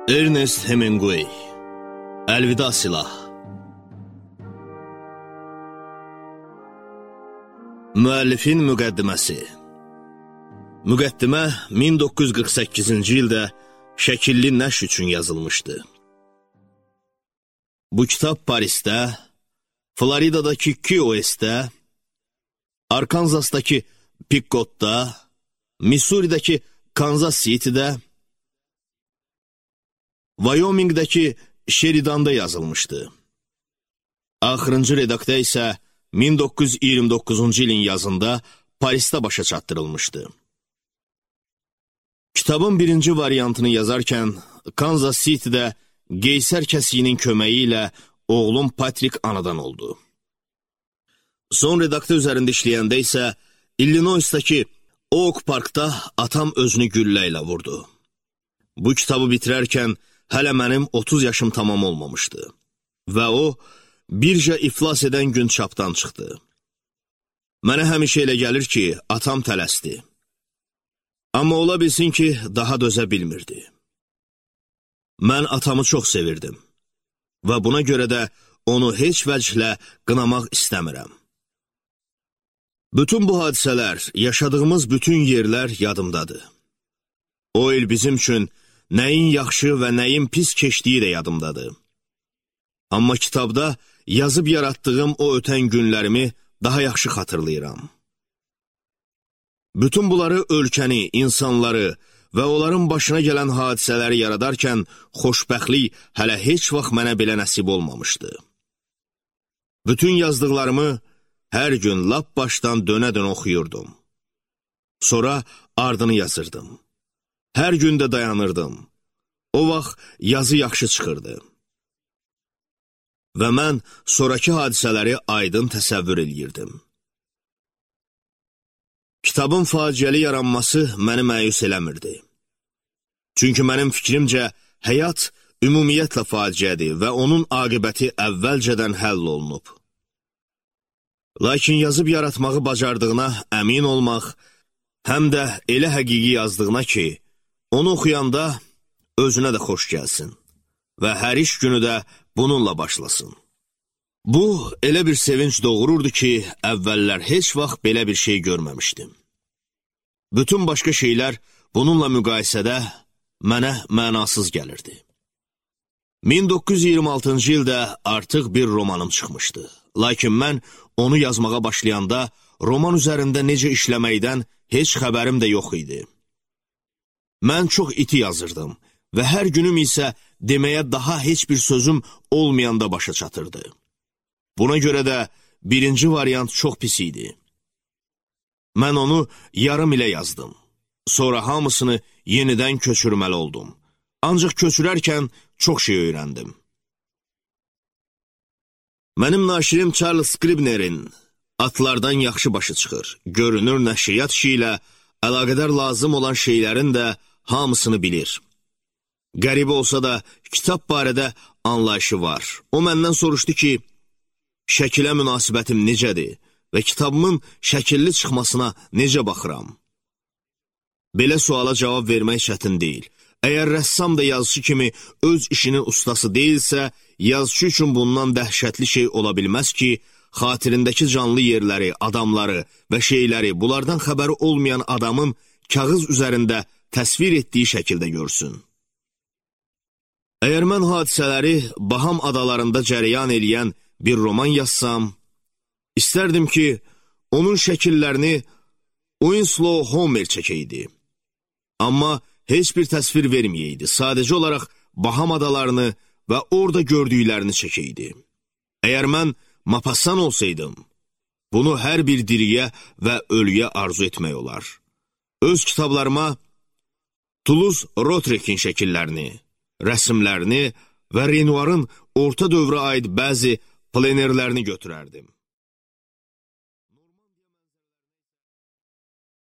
Ernest Hemingway, Əlvida silah. Müəllifin müqəddiməsi. Müqəddimə 1948-ci ildə şəkilli nəşr üçün yazılmışdı. Bu kitab Parisdə, Floridadakı Key Westdə, Arkansasdakı Picotda, Missouri'dəki Kansas City'də, Wyoming'dəki Sheridanda yazılmışdı. Axırıncı redaktə isə 1929-cu ilin yazında Parisdə başa çatdırılmışdı. Kitabın birinci variantını yazarkən Kansas City'də Qeysər kəsiyinin köməyi ilə oğlum Patrick anadan oldu. Son redaktə üzərində işləyəndə isə Illinois'dakı Oak Parkda atam özünü güllə ilə vurdu. Bu kitabı bitirərkən hələ mənim 30 yaşım tamam olmamışdı və o, bircə iflas edən gün çapdan çıxdı. Mənə həmişə elə gəlir ki, atam tələsdi. Amma ola bilsin ki, daha dözə bilmirdi. Mən atamı çox sevirdim və buna görə də onu heç vəclə qınamaq istəmirəm. Bütün bu hadisələr, yaşadığımız bütün yerlər yadımdadır. O il bizim üçün nəyin yaxşı və nəyin pis keçdiyi də yadımdadır. Amma kitabda yazıb yaratdığım o ötən günlərimi daha yaxşı xatırlayıram. Bütün bunları ölkəni, insanları və onların başına gələn hadisələri yaradarkən xoşbəxtlik hələ heç vaxt mənə belə nəsib olmamışdı. Bütün yazdıqlarımı hər gün lap başdan dönə-dönə oxuyurdum. Sonra ardını yazırdım. Hər gün də dayanırdım. O vaxt yazı yaxşı çıxırdı. Və mən sonraki hadisələri aydın təsəvvür eləyirdim. Kitabın faciəli yaranması məni məyus eləmirdi. Çünki mənim fikrimcə həyat ümumiyyətlə faciədir və onun aqibəti əvvəlcədən həll olunub. Lakin yazıb yaratmağı bacardığına əmin olmaq, həm də elə həqiqi yazdığına ki, onu oxuyanda özünə də xoş gəlsin və hər iş günü də bununla başlasın. Bu, elə bir sevinç doğururdu ki, əvvəllər heç vaxt belə bir şey görməmişdim. Bütün başqa şeylər bununla müqayisədə mənə mənasız gəlirdi. 1926-cı ildə artıq bir romanım çıxmışdı. Lakin mən onu yazmağa başlayanda roman üzərində necə işləməkdən heç xəbərim də yox idi. Mən çox iti yazırdım və hər günüm isə deməyə daha heç bir sözüm olmayanda başa çatırdı. Buna görə də birinci variant çox pis idi. Mən onu yarım ilə yazdım. Sonra hamısını yenidən köçürməli oldum. Ancaq köçürərkən çox şey öyrəndim. Mənim naşirim Charles Scribner'in Atlardan yaxşı başı çıxır, görünür nəşriyyat işi ilə əlaqədar lazım olan şeylərin də hamısını bilir. Qəribə olsa da kitab barədə anlayışı var. O məndən soruşdu ki, şəkilə münasibətim necədir və kitabımın şəkilli çıxmasına necə baxıram? Belə suala cavab vermək çətin deyil. Əgər rəssam da yazıcı kimi öz işinin ustası deyilsə, yazıcı üçün bundan dəhşətli şey ola bilməz ki, xatirindəki canlı yerləri, adamları və şeyləri bunlardan xəbəri olmayan adamın kağız üzərində təsvir etdiyi şəkildə görsün. Əgər mən hadisələri Baham adalarında cərəyan eləyən bir roman yazsam, istərdim ki, onun şəkillərini Winslow Homer çəkəydi. Amma heç bir təsvir verməyəydi, sadəcə olaraq Baham adalarını və orada gördüklərini çəkəydi. Əgər mən Mapassan olsaydım, bunu hər bir diriyə və ölüyə arzu etmək olar. Öz kitablarıma Toulouse-Lautrec'in şəkillərini, rəsmlərini və Renoir'ın orta dövrə aid bəzi plenerlərini götürərdim.